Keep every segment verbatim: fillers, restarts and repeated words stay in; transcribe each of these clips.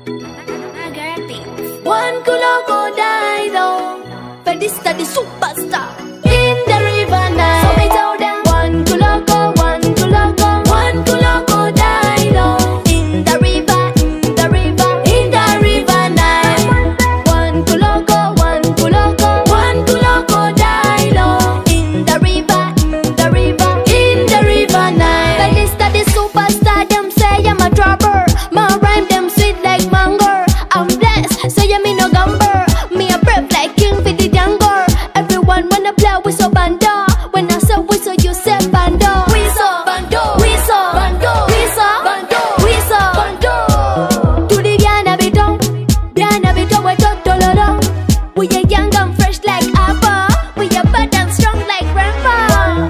One crocodile, Fedista the superstar in the river Nile. So me tell them one culoco, one culoco, one crocodile in the river, in the river, in the river Nile. One culoco, one culoco, one crocodile in the river, in the river, in the river Nile. Fedista the superstar, them say I'm a dropper. My rhyme them sweet like mango. I'm blessed, so you me no gumber. Me a prep like king for the jungle. Everyone wanna play with so bando. When I say whistle, you say bando. Whistle, bando, whistle, bando, whistle, bando, whistle, bando. To the Diana Biton, Diana Biton, we talk to Lolo. We are young and fresh like apple. We are bad and strong like grandpa.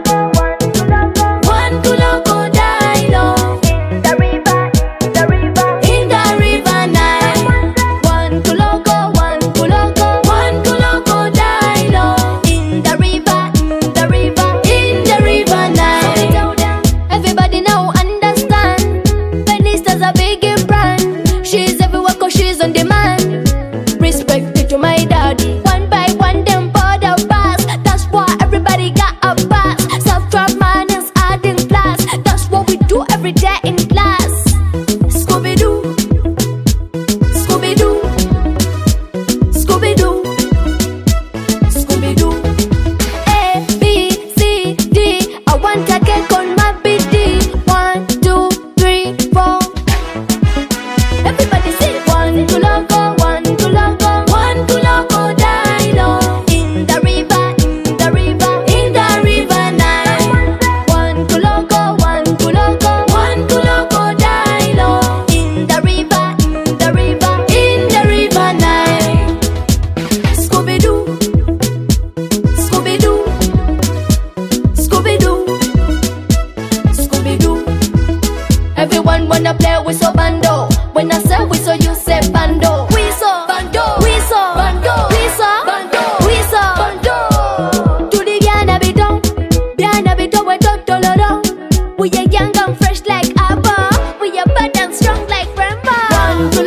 One culoco dino in the river, in the river, in the river Nile. One culoco, one culoco, one crocodile in the river, in the river, in the river Nile. Everybody now understand, Fedista's a big brand. She's everywhere 'cause she's on demand. Respect it to my daddy. One by one, them border pass. That's why everybody got a pass. Self-drop man is adding class. That's what we do every day in class. Scooby-Doo, Scooby-Doo, Scooby-Doo, Scooby-Doo. A, B, C, D. I want a cake on my B D. One, two, three, four. Everybody sing. One culoco, one culoco, one crocodile in the river, in the river, in the river Nile. One culoco, one culoco, one crocodile in the river, in the river, in the river Nile. Scooby-Doo, Scooby-Doo, Scooby-Doo, Scooby-Doo. Everyone wanna play with so bando. When I say whistle, you say bando. Whistle, bando, whistle, bando, whistle, bando, whistle, bando. To the Diana Biton, Diana Biton, we talk to Lolo. We are young and fresh like apple. We are bad and strong like grandpa. One